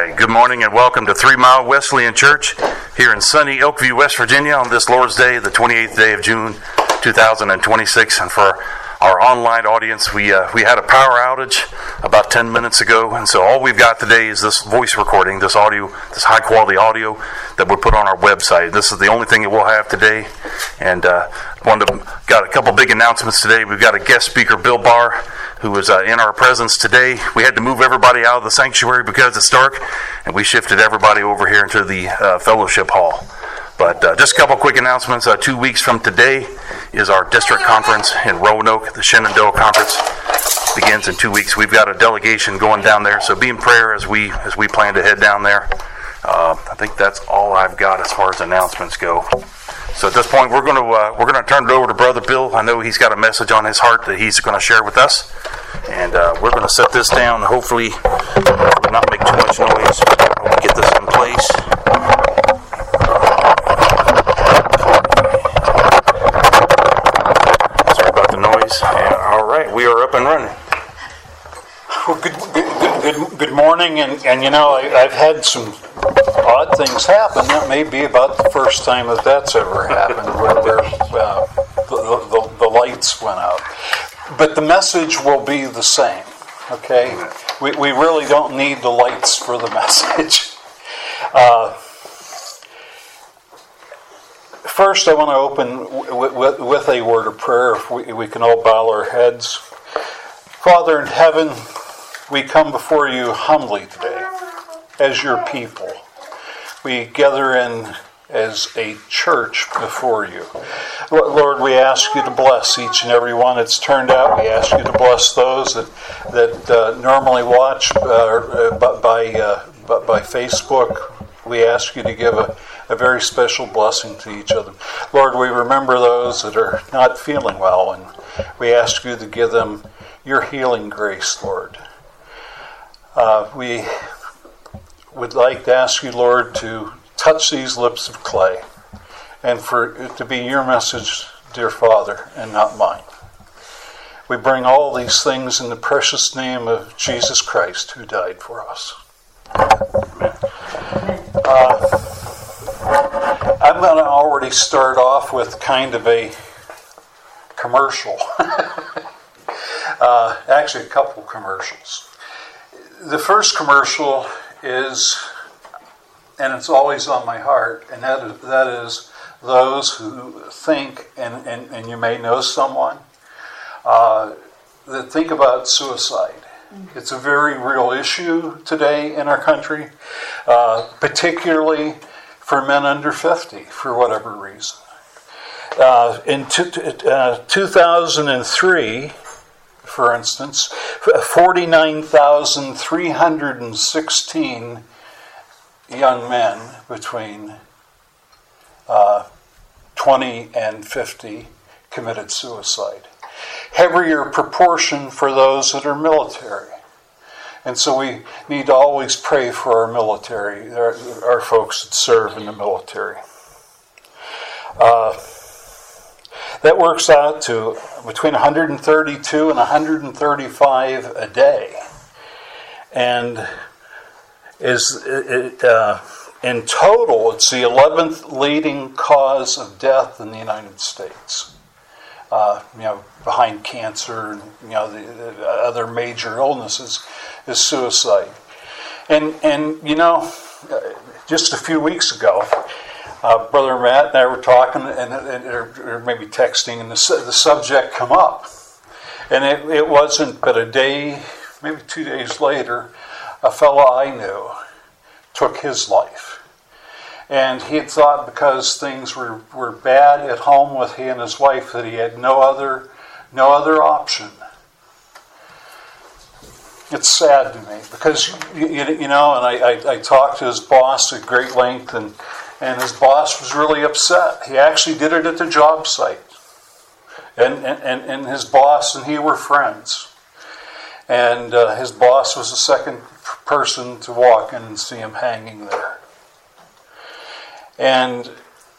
right, good morning and welcome to 3 Mile Wesleyan Church here in sunny Elkview, West Virginia on this Lord's Day, the 28th day of June, 2026. And for our online audience, we had a power outage about 10 minutes ago, and so all we've got today is this voice recording, this audio, this high-quality audio that we put on our website. This is the only thing that we'll have today, and got a couple big announcements today. We've got a guest speaker, Bill Barr, who is in our presence today. We had to move everybody out of the sanctuary because it's dark, and we shifted everybody over here into the fellowship hall. But just a couple quick announcements. 2 weeks from today is our district conference in Roanoke. The Shenandoah Conference begins in 2 weeks. We've got a delegation going down there, so be in prayer as we plan to head down there. I think that's all I've got as far as announcements go. So at this point, we're going to turn it over to Brother Bill. I know he's got a message on his heart that he's going to share with us, and we're going to set this down. Hopefully, not make too much noise. We'll get this in place. Sorry about the noise. All right, we are up and running. Well, good morning, and you know, I've had some odd things happen. That may be about the first time that's ever happened, where the lights went out. But the message will be the same, okay? We really don't need the lights for the message. First, I want to open with a word of prayer, if we can all bow our heads. Father in heaven, we come before you humbly today as your people. We gather in as a church before you. Lord, we ask you to bless each and every one that's turned out. We ask you to bless those that normally watch by Facebook. We ask you to give a very special blessing to each of them. Lord, we remember those that are not feeling well, and we ask you to give them your healing grace, Lord. We would like to ask you, Lord, to touch these lips of clay, and for it to be your message, dear Father, and not mine. We bring all these things in the precious name of Jesus Christ, who died for us. Amen. I'm going to already start off with kind of a commercial. Actually, a couple commercials. The first commercial is, and it's always on my heart, and that is those who think, and you may know someone, that think about suicide. It's a very real issue today in our country, particularly for men under 50, for whatever reason. In 2003, for instance, 49,316 young men between 20 and 50 committed suicide. Heavier proportion for those that are military. And so we need to always pray for our military, our folks that serve in the military. That works out to between 132 and 135 a day. And in total, it's the 11th leading cause of death in the United States. Behind cancer and the other major illnesses is suicide. And just a few weeks ago, Brother Matt and I were talking, or maybe texting, and the subject come up. And it wasn't but a day, maybe 2 days later, a fellow I knew took his life. And he had thought because things were bad at home with he and his wife that he had no other option. It's sad to me because, and I talked to his boss at great length, and his boss was really upset. He actually did it at the job site. And his boss and he were friends. And his boss was the second person to walk in and see him hanging there. And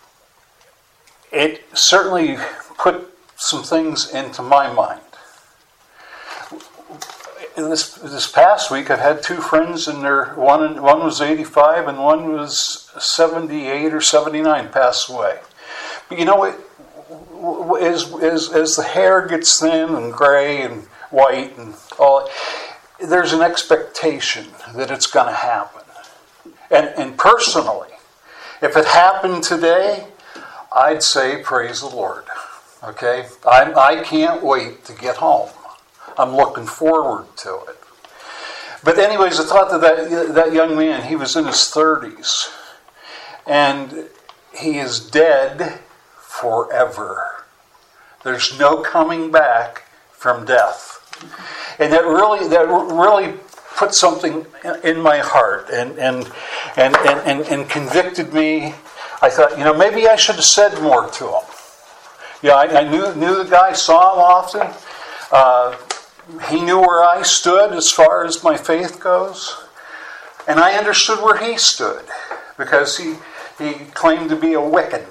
it certainly put some things into my mind. this past week, I've had two friends, and one was 85 and one was 78 or 79, pass away. But you know what? As the hair gets thin and gray and white and all, there's an expectation that it's going to happen. And personally, if it happened today, I'd say praise the Lord. Okay? I can't wait to get home. I'm looking forward to it. But anyways, I thought that young man, he was in his 30s. And he is dead forever. There's no coming back from death. And that really put something in my heart and convicted me. I thought, maybe I should have said more to him. Yeah, I knew the guy, saw him often. He knew where I stood as far as my faith goes. And I understood where he stood because he claimed to be a Wiccan.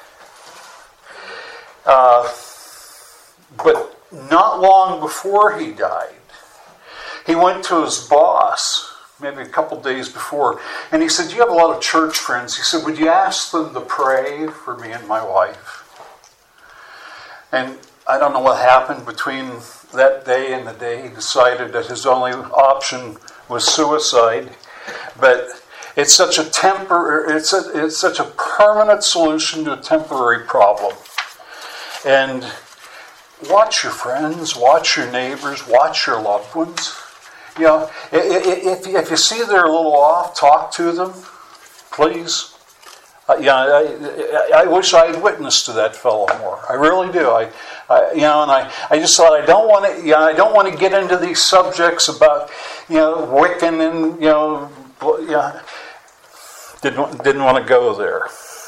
But not long before he died, he went to his boss, maybe a couple days before, and he said, "You have a lot of church friends." He said, "Would you ask them to pray for me and my wife?" And I don't know what happened between that day and the day he decided that his only option was suicide. But it's such a it's such a permanent solution to a temporary problem. And watch your friends, watch your neighbors, watch your loved ones. If you see they're a little off, talk to them, please. I wish I had witnessed to that fellow more. I really do. I just thought I don't want to get into these subjects about Wiccan and didn't want to go there.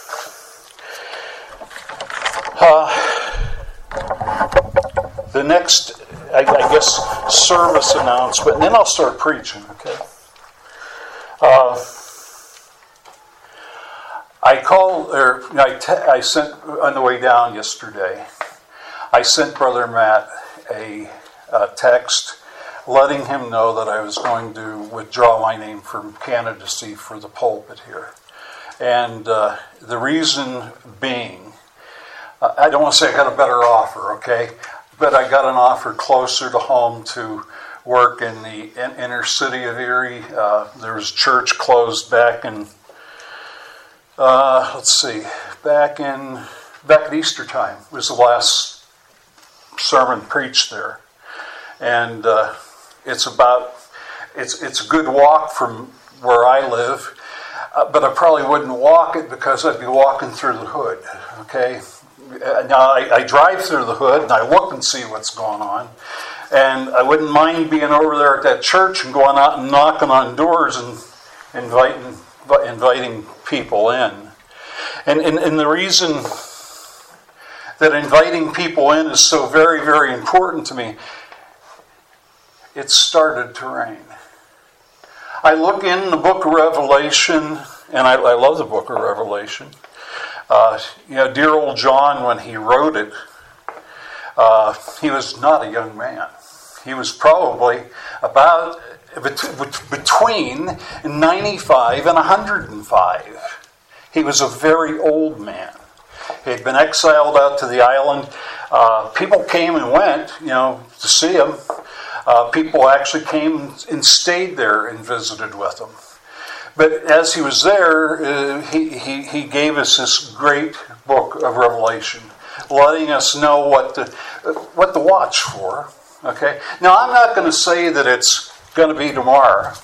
The next, I guess, service announcement, and then I'll start preaching. Okay. I sent on the way down yesterday. I sent Brother Matt a text letting him know that I was going to withdraw my name from candidacy for the pulpit here. And the reason being, I don't want to say I got a better offer, okay? But I got an offer closer to home to work in the inner city of Erie. There was church closed back in, back at Easter time was the last sermon preached there. And it's a good walk from where I live, but I probably wouldn't walk it because I'd be walking through the hood, okay? Now, I drive through the hood and I look and see what's going on. And I wouldn't mind being over there at that church and going out and knocking on doors and inviting people in. And the reason that inviting people in is so very, very important to me, it started to rain. I look in the book of Revelation, and I love the book of Revelation. Dear old John, when he wrote it, he was not a young man. He was probably about between 95 and 105. He was a very old man. He had been exiled out to the island. People came and went, to see him. People actually came and stayed there and visited with him. But as he was there, he gave us this great book of Revelation, letting us know what to watch for. Okay. Now I'm not going to say that it's going to be tomorrow.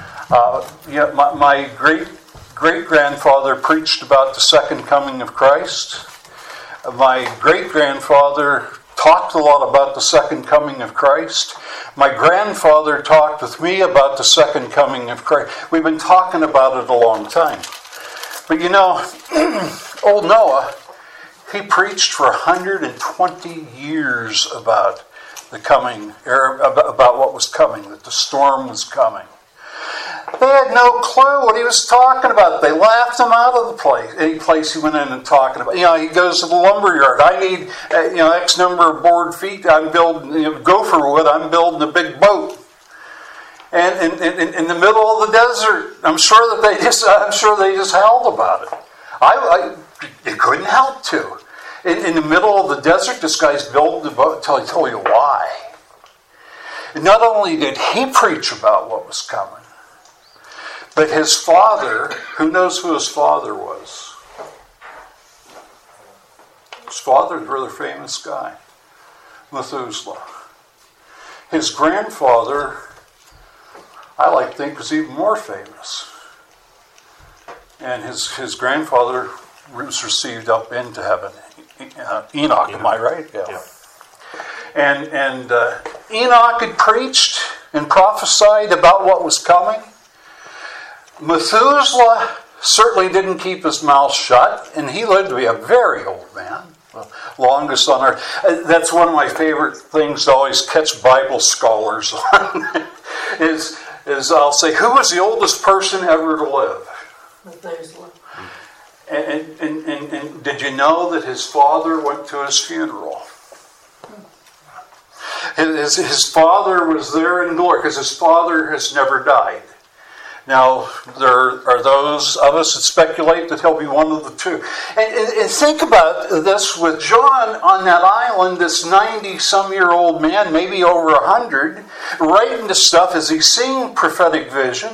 My great grandfather preached about the second coming of Christ. My great grandfather talked a lot about the second coming of Christ. My grandfather talked with me about the second coming of Christ. We've been talking about it a long time. But old Noah, he preached for 120 years about the coming, or about what was coming, that the storm was coming. They had no clue what he was talking about. They laughed him out of the place. Any place he went in and talking about. He goes to the lumber yard. I need, X number of board feet. I'm building, gopher wood. I'm building a big boat. And in the middle of the desert, I'm sure they just howled about it. They couldn't help to. In the middle of the desert, this guy's building the boat. I'll tell you why. And not only did he preach about what was coming, but his father, who knows who his father was? His father's a rather famous guy, Methuselah. His grandfather, I like to think, was even more famous. And his grandfather was received up into heaven. Enoch, am I right? Yeah. And Enoch had preached and prophesied about what was coming. Methuselah certainly didn't keep his mouth shut, and he lived to be a very old man, the longest on earth. That's one of my favorite things to always catch Bible scholars on, is I'll say, who was the oldest person ever to live? Methuselah. And did you know that his father went to his funeral? His father was there in glory, because his father has never died. Now, there are those of us that speculate that he'll be one of the two. And think about this with John on that island, this 90-some-year-old man, maybe over 100, writing the stuff as he's seeing prophetic vision.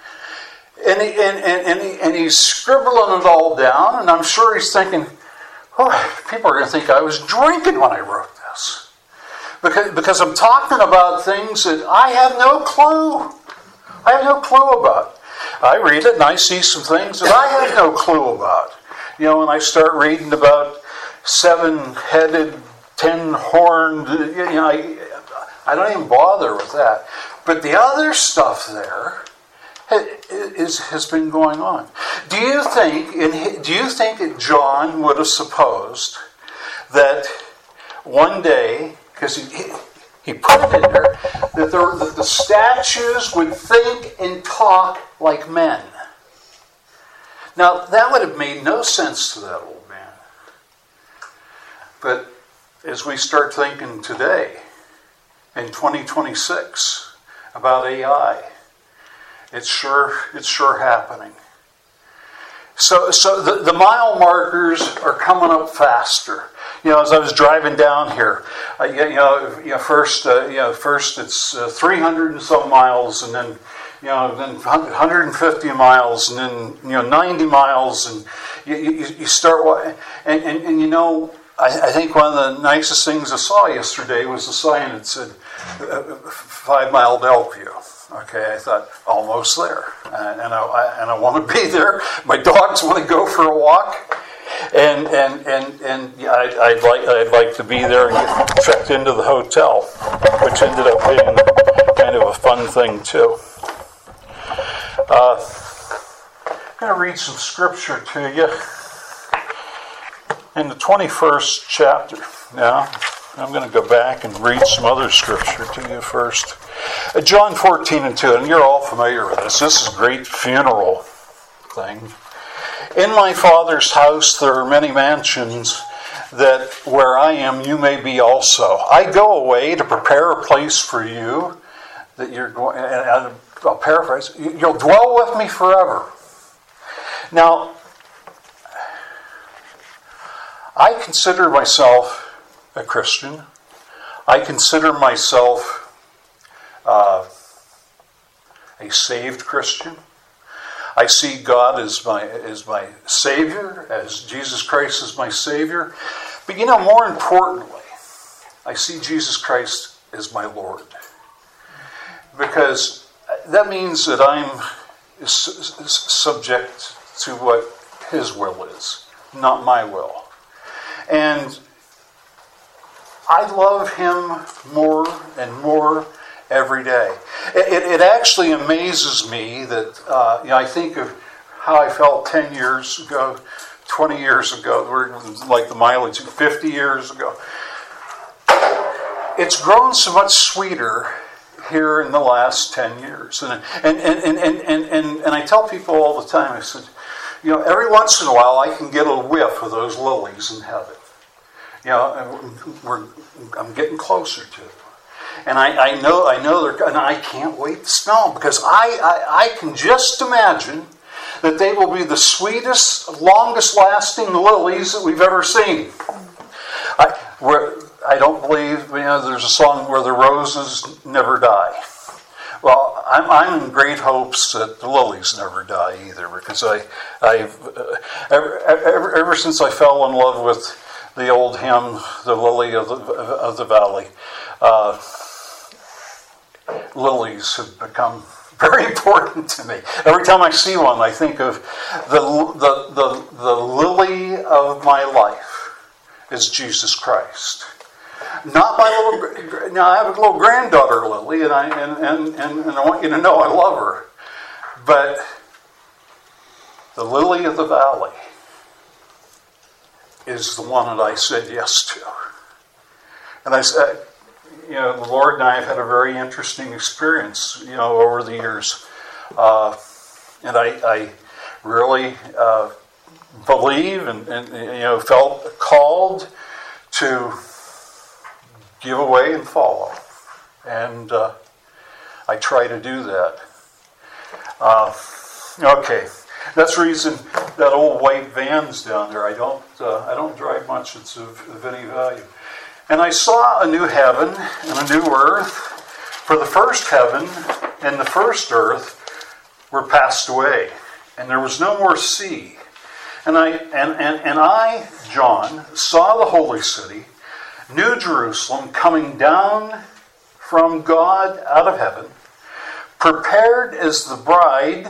And he's scribbling it all down, and I'm sure he's thinking, oh, people are going to think I was drinking when I wrote this. Because I'm talking about things that I have no clue. I have no clue about. I read it and I see some things that I have no clue about. You know, when I start reading about 7-headed, 10-horned, I don't even bother with that. But the other stuff there has been going on. Do you think that John would have supposed that one day, because he put it in there, that the statues would think and talk like men? Now, that would have made no sense to that old man. But as we start thinking today, in 2026, about AI, it's sure happening. So the mile markers are coming up faster. You know, as I was driving down here, first it's 300 and some miles, and then then 150 miles, and then 90 miles, and you start and I think one of the nicest things I saw yesterday was a sign that said 5 Mile Bellevue. Okay, I thought, almost there, and I want to be there. My dogs want to go for a walk, and I'd like to be there and get checked into the hotel, which ended up being kind of a fun thing too. I'm going to read some scripture to you in the 21st chapter. Now, I'm going to go back and read some other scripture to you first. John 14:2, and you're all familiar with this. This is a great funeral thing. In my Father's house there are many mansions, that where I am you may be also. I go away to prepare a place for you, that you're going, and I'll paraphrase, you'll dwell with me forever. Now, I consider myself a Christian. I consider myself a saved Christian. I see God as my Savior, as Jesus Christ as my Savior. But more importantly, I see Jesus Christ as my Lord. Because that means that I'm subject to what His will is, not my will. And I love Him more and more every day. It actually amazes me that I think of how I felt 10 years ago, 20 years ago, like the mileage, 50 years ago. It's grown so much sweeter here in the last 10 years. And I tell people all the time, I said, every once in a while I can get a whiff of those lilies in heaven. I'm getting closer to them. And I know they're, and I can't wait to smell them, because I can just imagine that they will be the sweetest, longest lasting lilies that we've ever seen. I don't believe, there's a song where the roses never die. Well, I'm in great hopes that the lilies never die either, because ever since I fell in love with the old hymn, "The Lily of the Valley," lilies have become very important to me. Every time I see one, I think of the lily of my life is Jesus Christ. Not my little. Now I have a little granddaughter, Lily, and I want you to know I love her. But the lily of the valley is the one that I said yes to. And I said, the Lord and I have had a very interesting experience, over the years, and I really believe and felt called to give away and follow, and I try to do that. Okay, that's the reason that old white van's down there. I don't drive much that's of any value. And I saw a new heaven and a new earth, for the first heaven and the first earth were passed away, and there was no more sea. And I, John, saw the holy city, New Jerusalem, coming down from God out of heaven, prepared as a bride,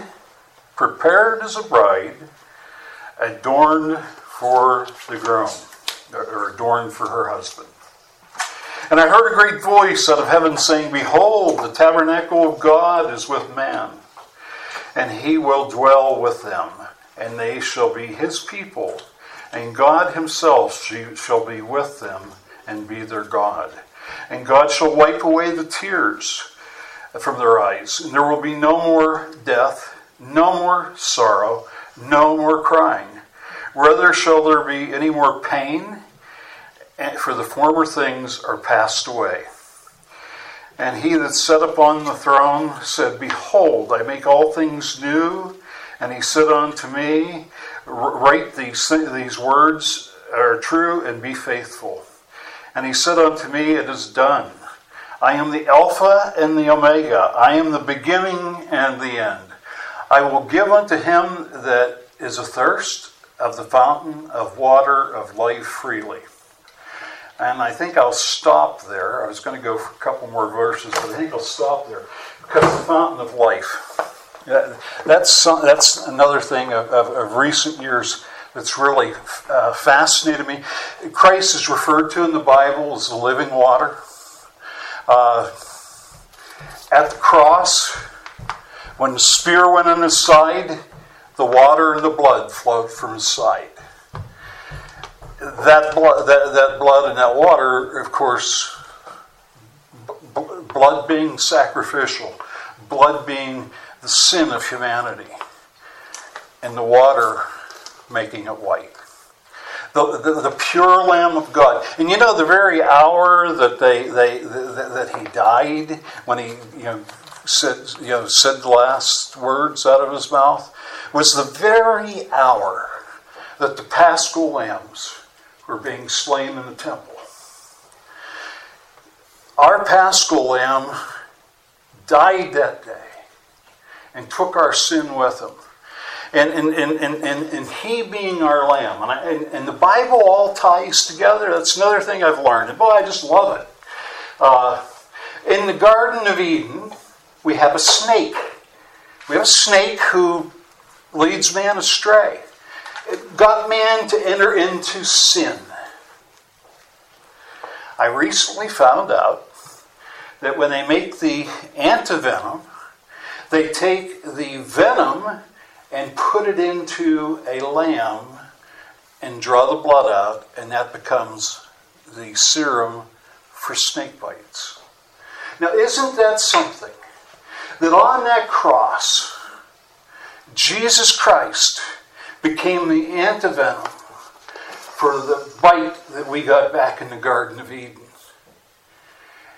adorned for the groom, or adorned for her husband. And I heard a great voice out of heaven saying, "Behold, the tabernacle of God is with man, and he will dwell with them, and they shall be his people, and God himself shall be with them and be their God. And God shall wipe away the tears from their eyes, and there will be no more death, no more sorrow, no more crying. Neither shall there be any more pain, for the former things are passed away." And he that sat upon the throne said, "Behold, I make all things new." And he said unto me, "Write these words are true, and be faithful." And he said unto me, "It is done. I am the Alpha and the Omega. I am the beginning and the end. I will give unto him that is athirst of the fountain of water of life freely." And I think I'll stop there. I was going to go for a couple more verses, but I think I'll stop there, because the fountain of life. That's another thing of recent years that's really fascinated me. Christ is referred to in the Bible as the living water. At the cross, when the spear went in his side, the water and the blood flowed from his side. That blood and that water, of course, blood being sacrificial, blood being the sin of humanity, and the water making it white. The pure Lamb of God. And the very hour that that he died, when he said the last words out of his mouth, was the very hour that the Paschal lambs were being slain in the temple. Our Paschal lamb died that day and took our sin with him. And he being our lamb. And the Bible all ties together. That's another thing I've learned. And boy, I just love it. In the Garden of Eden, we have a snake. We have a snake who leads man astray. It got man to enter into sin. I recently found out that when they make the antivenom, they take the venom and put it into a lamb and draw the blood out, and that becomes the serum for snake bites. Now, isn't that something? That on that cross, Jesus Christ became the antivenom for the bite that we got back in the Garden of Eden.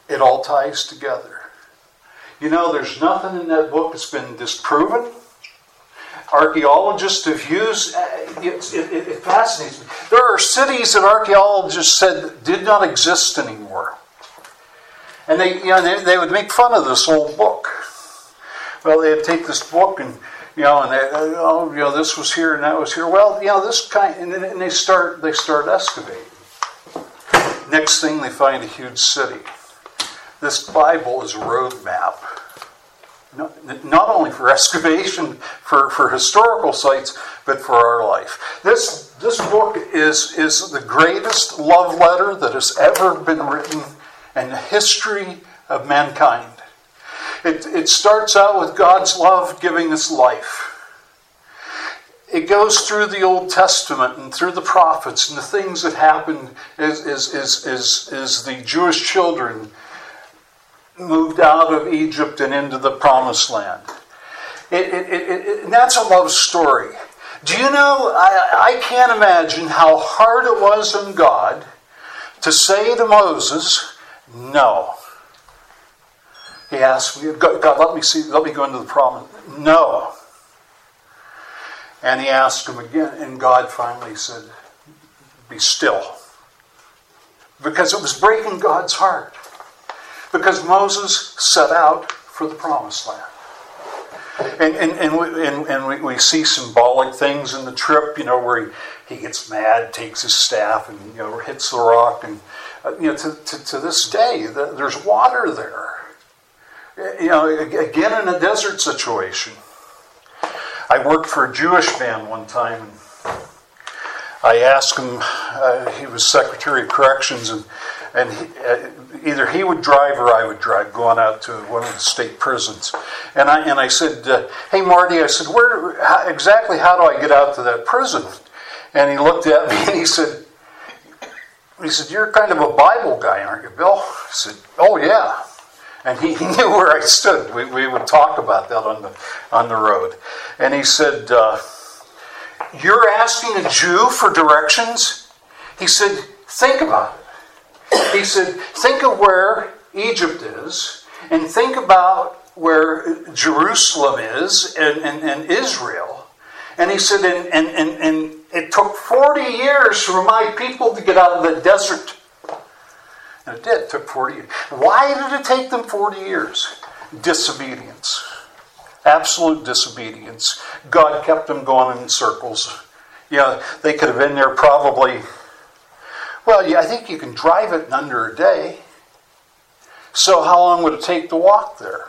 It all ties together. You know, there's nothing in that book that's been disproven. Archaeologists have used, it fascinates me. There are cities that archaeologists said did not exist anymore. And they would make fun of this old book. Well, they'd take this book and this was here and that was here. Well, this kind, and they start excavating. Next thing, they find a huge city. This Bible is a roadmap. Not only for excavation, for historical sites, but for our life. This book is the greatest love letter that has ever been written in the history of mankind. It starts out with God's love giving us life. It goes through the Old Testament and through the prophets and the things that happened as the Jewish children moved out of Egypt and into the Promised Land. And that's a love story. Do you know, I can't imagine how hard it was on God to say to Moses, no. He asked me, God, let me go into the promise. No. And he asked him again, and God finally said, be still. Because it was breaking God's heart. Because Moses set out for the Promised Land. And we see symbolic things in the trip, where he gets mad, takes his staff, and hits the rock. And to this day, there's water there. Again in a desert situation. I worked for a Jewish man one time. I asked him, he was Secretary of Corrections, and either he would drive or I would drive, going out to one of the state prisons. And I said, hey Marty, I said, exactly how do I get out to that prison? And he looked at me and he said, you're kind of a Bible guy, aren't you, Bill? I said, oh yeah. And he knew where I stood. We would talk about that on the road. And he said, you're asking a Jew for directions? He said, think about it. He said, think of where Egypt is, and think about where Jerusalem is, and Israel. And he said, and it took 40 years for my people to get out of the desert. And it did. It took 40 years. Why did it take them 40 years? Disobedience. Absolute disobedience. God kept them going in circles. They could have been there probably, I think you can drive it in under a day. So how long would it take to walk there?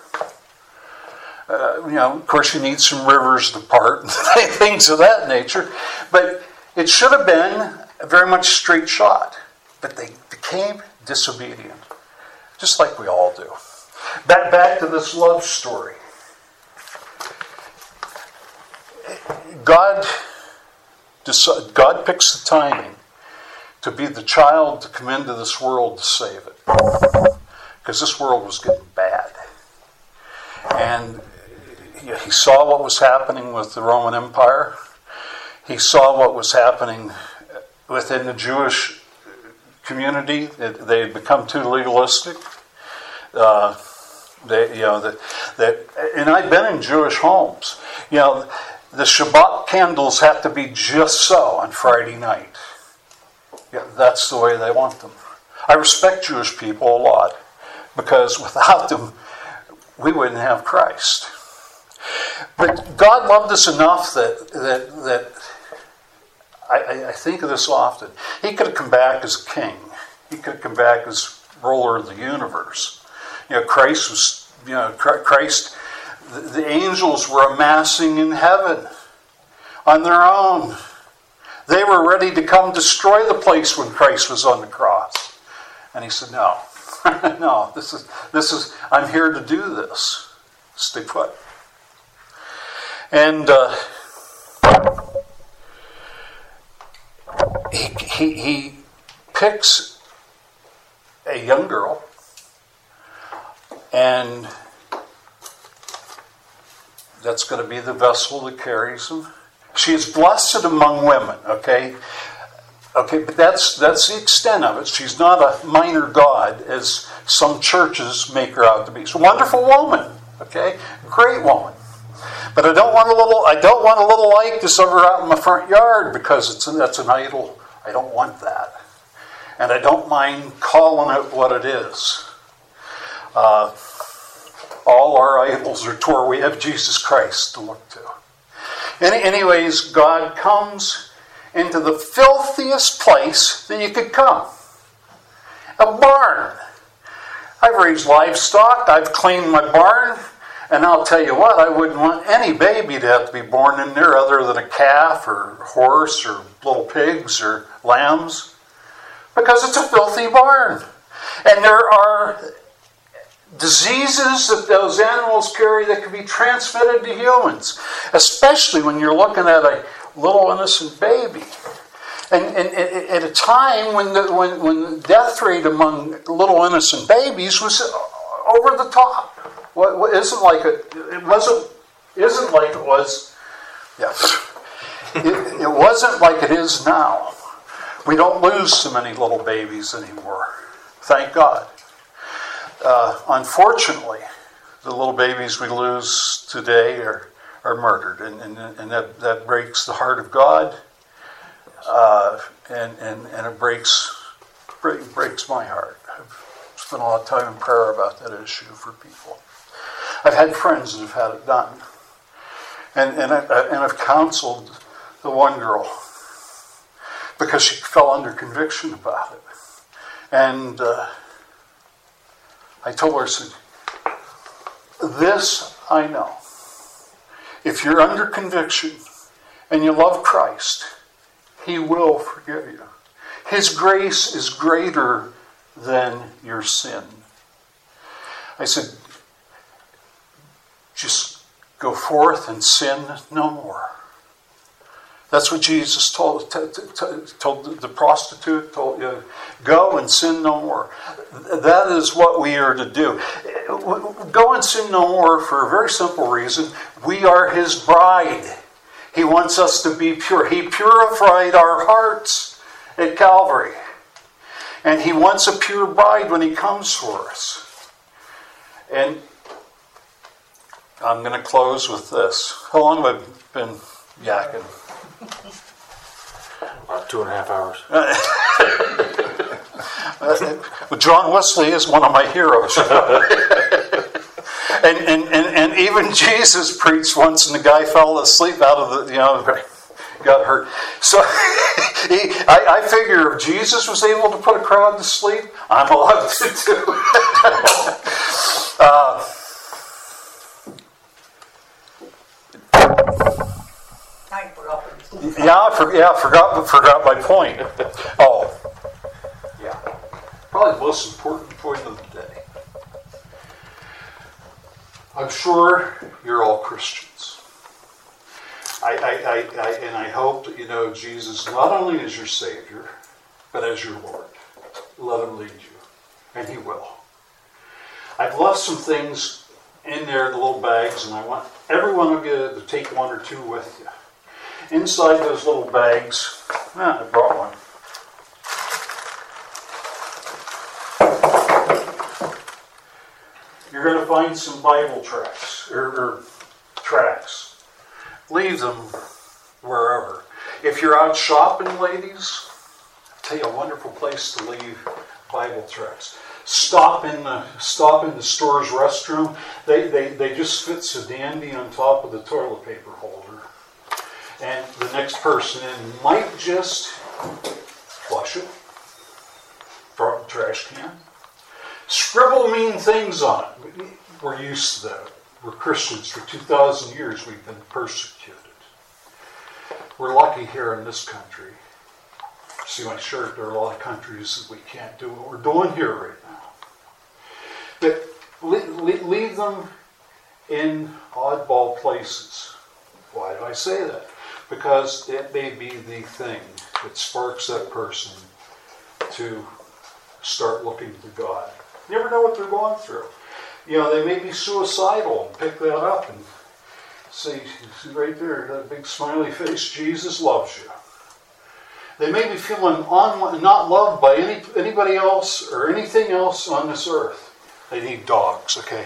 Of course you need some rivers to part and things of that nature. But it should have been a very much straight shot. But they became disobedient. Just like we all do. Back to this love story. God picks the timing to be the child to come into this world to save it. Because this world was getting bad. And he saw what was happening with the Roman Empire. He saw what was happening within the Jewish community. They had become too legalistic. And I've been in Jewish homes. The Shabbat candles have to be just so on Friday night. That's the way they want them. I respect Jewish people a lot, because without them, we wouldn't have Christ. But God loved us enough that I think of this often. He could have come back as king. He could have come back as ruler of the universe. Christ, the angels were amassing in heaven on their own. They were ready to come destroy the place when Christ was on the cross. And he said, no, no, this is, I'm here to do this. Stay put. And he picks a young girl, and that's going to be the vessel that carries him. She is blessed among women, okay? Okay, but that's the extent of it. She's not a minor god, as some churches make her out to be. She's a wonderful woman, okay? Great woman. But I don't want a little Ike over out in my front yard because that's an idol. I don't want that. And I don't mind calling it what it is. All our idols are tore. We have Jesus Christ to look to. Anyways, God comes into the filthiest place that you could come. A barn. I've raised livestock. I've cleaned my barn. And I'll tell you what, I wouldn't want any baby to have to be born in there other than a calf or horse or little pigs or lambs. Because it's a filthy barn. And there are diseases that those animals carry that can be transmitted to humans. Especially when you're looking at a little innocent baby. And at a time when the death rate among little innocent babies was over the top. What isn't like it was. Yes, it wasn't like it is now. We don't lose so many little babies anymore. Thank God. Unfortunately, the little babies we lose today are murdered, and that breaks the heart of God, and it breaks my heart. I've spent a lot of time in prayer about that issue for people. I've had friends that have had it done, and I've counseled the one girl because she fell under conviction about it, and I told her, I said, "This I know: if you're under conviction and you love Christ, He will forgive you. His grace is greater than your sin." I said, just go forth and sin no more. That's what Jesus told the prostitute, told you, go and sin no more. That is what we are to do. Go and sin no more for a very simple reason. We are His bride. He wants us to be pure. He purified our hearts at Calvary. And He wants a pure bride when He comes for us. And I'm going to close with this. How long have I been yakking? About 2.5 hours. Well, John Wesley is one of my heroes. and even Jesus preached once, and the guy fell asleep out of the, got hurt. So I figure if Jesus was able to put a crowd to sleep, I'm allowed to too. I forgot my point. Oh, yeah. Probably the most important point of the day. I'm sure you're all Christians. I hope that you know Jesus not only as your Savior, but as your Lord. Let Him lead you, and He will. I've left some things in there, the little bags, and I want every one of you to take one or two with you. Inside those little bags, I brought one. You're going to find some Bible tracts, or tracts. Leave them wherever. If you're out shopping, ladies, I'll tell you a wonderful place to leave Bible tracts. Stop in the store's restroom. They just fit so dandy on top of the toilet paper holder. And the next person in might just flush it, throw it in the trash can. Scribble mean things on it. We're used to that. We're Christians. For 2,000 years we've been persecuted. We're lucky here in this country. See my shirt, there are a lot of countries that we can't do what we're doing here right now. But leave them in oddball places. Why do I say that? Because it may be the thing that sparks that person to start looking to God. You never know what they're going through. They may be suicidal and pick that up and see right there, that big smiley face, Jesus loves you. They may be feeling not loved by anybody else or anything else on this earth. They need dogs, okay?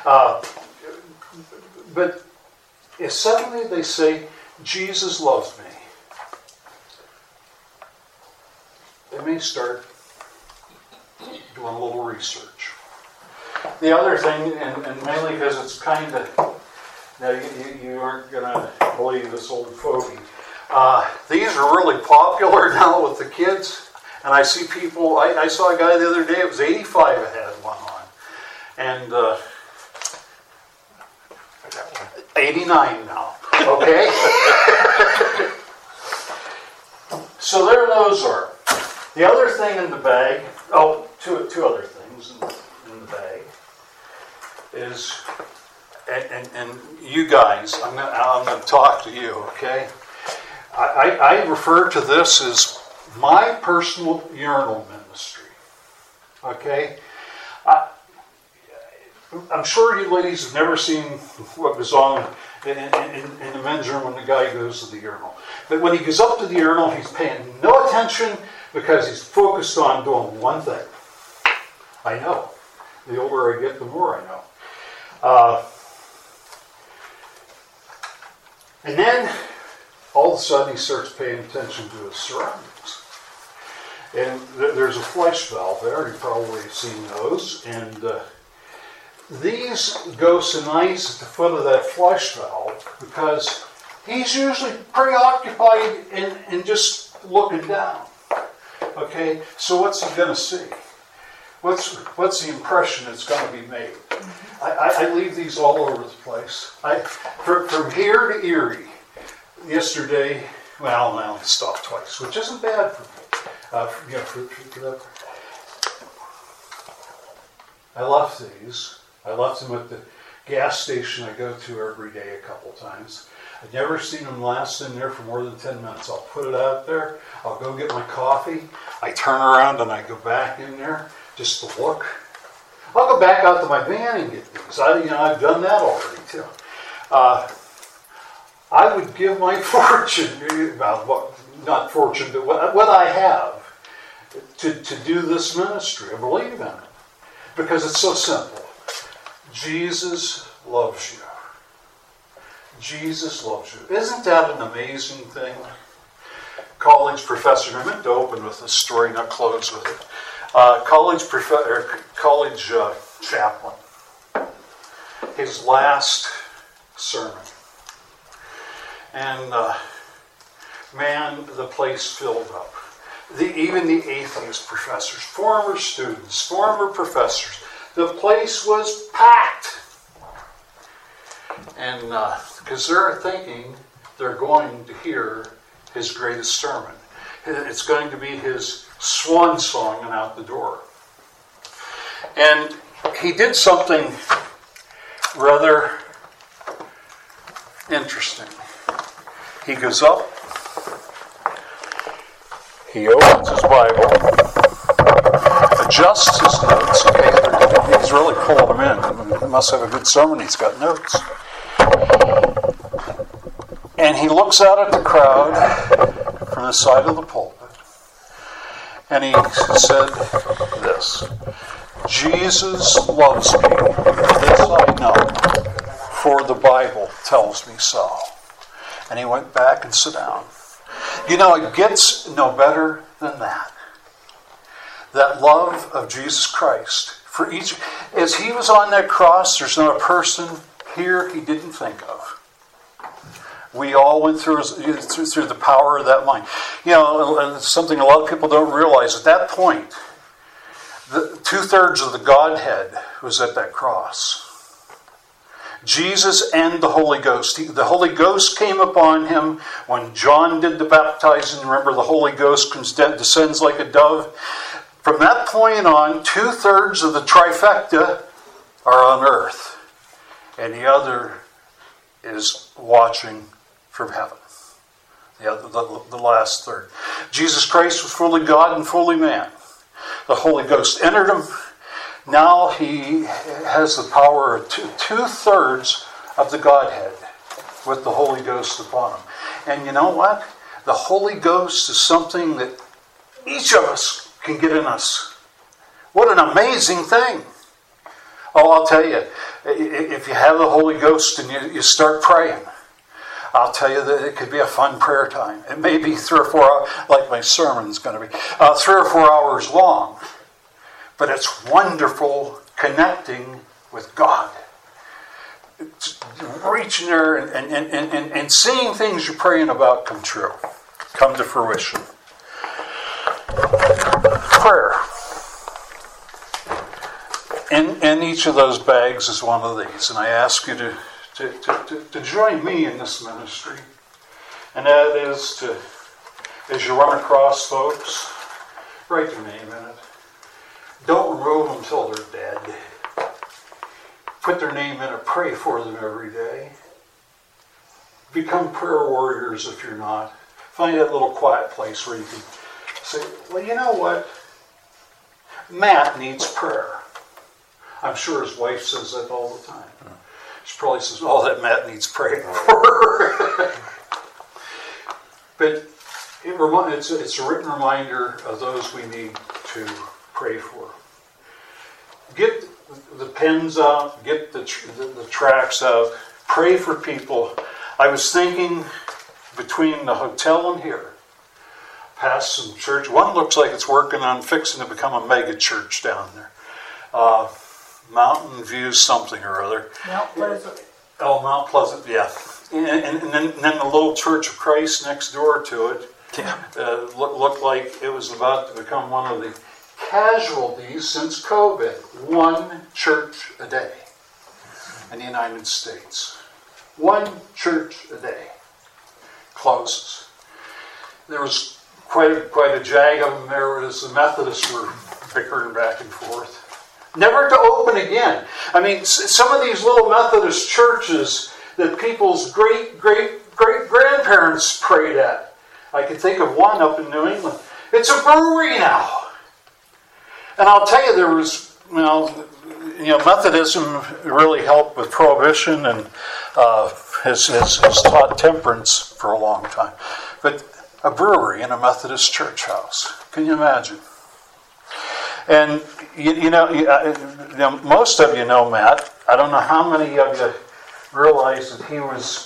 But if suddenly they say, Jesus loves me, they may start doing a little research. The other thing, and mainly because it's kind of, now you aren't going to believe this old fogey, these are really popular now with the kids. And I see people, I saw a guy the other day, it was 85 that had one on. And 89 now, okay? So there those are. The other thing in the bag, two other things in the bag is, and you guys, I'm going to talk to you, okay? I refer to this as my personal urinal ministry, okay? I'm sure you ladies have never seen what goes on in the men's room when the guy goes to the urinal. But when he goes up to the urinal, he's paying no attention because he's focused on doing one thing. I know. The older I get, the more I know. And then, all of a sudden, he starts paying attention to his surroundings. And there's a flush valve there. You've probably seen those. And these go so nice at the foot of that flush valve because he's usually preoccupied in just looking down. Okay? So what's he going to see? What's the impression that's going to be made? I leave these all over the place. From here to Erie, yesterday, well, I only stopped twice, which isn't bad for me. I left these. I left them at the gas station I go to every day a couple times. I've never seen them last in there for more than 10 minutes. I'll put it out there. I'll go get my coffee. I turn around and I go back in there just to look. I'll go back out to my van and get these. I've done that already too. I would give my fortune, not fortune, but what I have to do this ministry. I believe in it because it's so simple. Jesus loves you. Jesus loves you. Isn't that an amazing thing? College professor, I meant to open with this story, not close with it. College chaplain, his last sermon. And man, the place filled up. Even the atheist professors, former students, former professors, the place was packed. And because they're thinking they're going to hear his greatest sermon. It's going to be his swan song and out the door. And he did something rather interesting. He goes up, he opens his Bible, adjusts his notes. Okay, he's really pulling them in. He must have a good sermon. He's got notes. And he looks out at the crowd from the side of the pulpit. And he said this: Jesus loves me. This I know, for the Bible tells me so. And he went back and sat down. You know, it gets no better than that. That love of Jesus Christ for each. As he was on that cross, there's not a person here he didn't think of. We all went through the power of that mind. You know, something a lot of people don't realize. At that point, 2/3 of the Godhead was at that cross. Jesus and the Holy Ghost. The Holy Ghost came upon him when John did the baptizing. Remember, the Holy Ghost descends like a dove. From that point on, 2/3 of the trifecta are on earth. And the other is watching from heaven. The last third. Jesus Christ was fully God and fully man. The Holy Ghost entered him. Now he has the power of 2/3 of the Godhead with the Holy Ghost upon him. And you know what? The Holy Ghost is something that each of us can get in us. What an amazing thing. Oh, I'll tell you, if you have the Holy Ghost and you start praying, I'll tell you that it could be a fun prayer time. It may be 3 or 4 hours, like my sermon's going to be, 3 or 4 hours long. But it's wonderful connecting with God. It's reaching there and seeing things you're praying about come true, come to fruition. Prayer. In each of those bags is one of these, and I ask you to join me in this ministry. And that is to, as you run across folks, write their name in it. Don't remove them until they're dead. Put their name in it. Pray for them every day. Become prayer warriors if you're not. Find that little quiet place where you can say, well, you know what? Matt needs prayer. I'm sure his wife says that all the time. She probably says, oh, that Matt needs praying for. But it's a written reminder of those we need to pray for. Get the pens out, get the tracts out, pray for people. I was thinking between the hotel and here, past some church. One looks like it's working on fixing to become a mega church down there. Mountain View something or other. Mount Pleasant. Oh, Mount Pleasant, yeah. And then the little Church of Christ next door to it looked like it was about to become one of the casualties since COVID. One church a day in the United States. One church a day closes. There was quite a jag of them there as the Methodists were bickering back and forth. Never to open again. I mean, some of these little Methodist churches that people's great-great-great-grandparents prayed at. I can think of one up in New England. It's a brewery now. And I'll tell you, there was, Methodism really helped with prohibition and has taught temperance for a long time. But a brewery in a Methodist church house. Can you imagine? And, most of you know Matt. I don't know how many of you realize that he was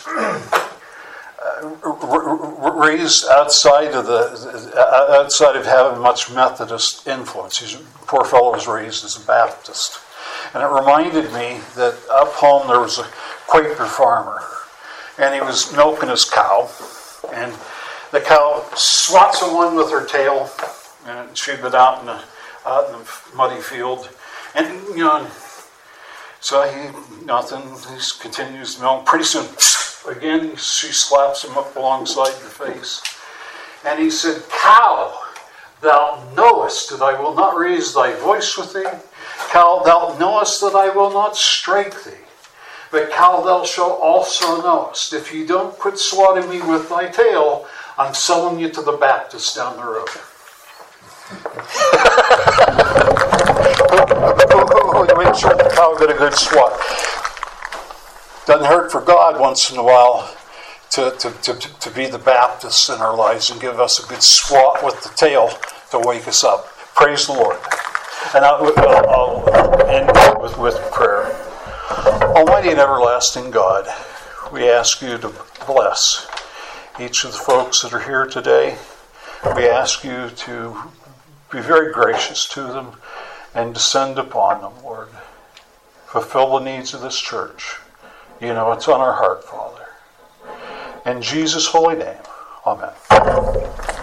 raised outside of having much Methodist influence. The poor fellow was raised as a Baptist. And it reminded me that up home there was a Quaker farmer. And he was milking his cow. And the cow swats at one with her tail. And she'd been out in the muddy field. And, so he continues to milk. Pretty soon, again, she slaps him up alongside the face. And he said, Cow, thou knowest that I will not raise thy voice with thee. Cow, thou knowest that I will not strike thee. But cow, thou shalt also knowest, if you don't quit swatting me with thy tail, I'm selling you to the Baptist down the road. Who make sure the cow get a good swat. Doesn't hurt for God once in a while to be the Baptist in our lives and give us a good swat with the tail to wake us up. Praise the Lord. And I'll end with prayer. Almighty and everlasting God, we ask you to bless each of the folks that are here today. We ask you to be very gracious to them and descend upon them, Lord. Fulfill the needs of this church. It's on our heart, Father. In Jesus' holy name, amen.